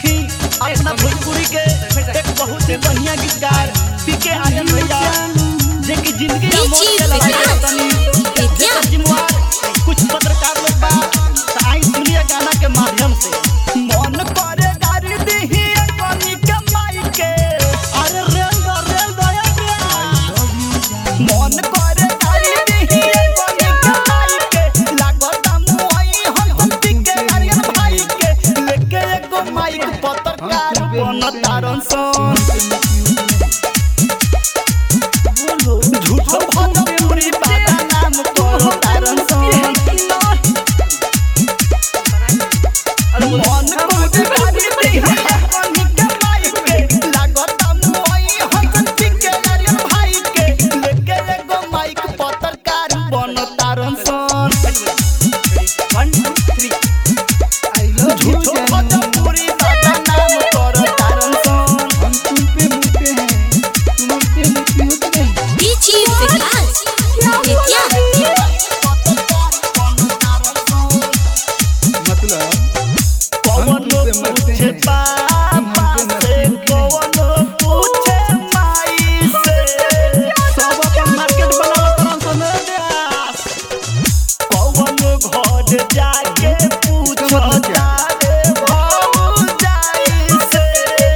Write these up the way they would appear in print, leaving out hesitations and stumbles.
देखी अपना भोजपुरी के एक बहुत ही बढ़िया गीतकार पीके आनंद भैया जे की जिंदगी का मोड़ के लगा तनी जिम्मेवार कुछ पत्रकार लोग बा आई दुनिया गाना के माध्यम से मन करे गाड़ी दी कोनी के माई के अरे रेल दया मन करे गाड़ी दी कोनी के माई के लागत मुई हम पीके आर्यन भाई के लेके एगो माइक पत्रकार बन तारन सन झूठो भोजपुरी बाबा नाम करो तारन सन मन को गाड़ी दी कोनी के माई के लागत मुई हम पीके आर्यन भाई के लेके एगो माइक पत्रकार बन तारन सन 1 2 3 झूठो भोजपुरी बाबा नाम करो तारन सन हम तुम पे मुझे हैं तुम हम पे मुझे होते हैं डीजी विकास बेतिया मतलब कौनो पूछे पापा से कौनो पूछे माई से सब अपन मार्केट बनावत रहन सन कौनो घर जाके पूछो तारे भौजाई से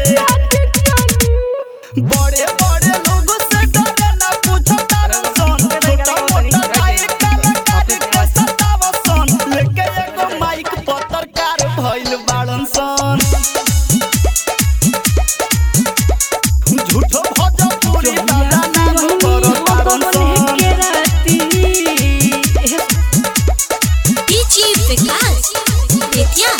बड़े बड़े लोग से डरे ना पूछो तारन सन छोटा मोटा गाय कलाकार के सताव सन लेके एगो माइक पत्रकार भइल बाड़न सन झूठो भोजपुरी दादा नाम करो तारन सन डीजी विकास बेतिया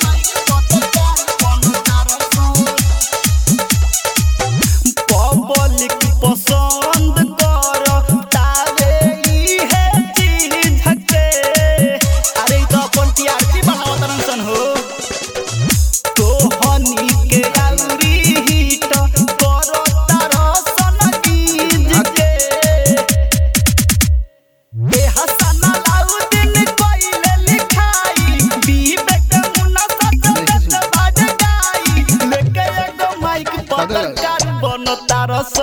पब्लिक पसंद करो तावे ई है चीज के अरे तो अपन टीआरपी बढ़ावत रहन सन हो तोहनी के आउरी हिट करो तारसन गीत के ए हसन अलाउद्दीन कोइले लिखाई विवेक मुन्ना सच बाज गाई लेके एगो माइक पत्रकार बन तारसन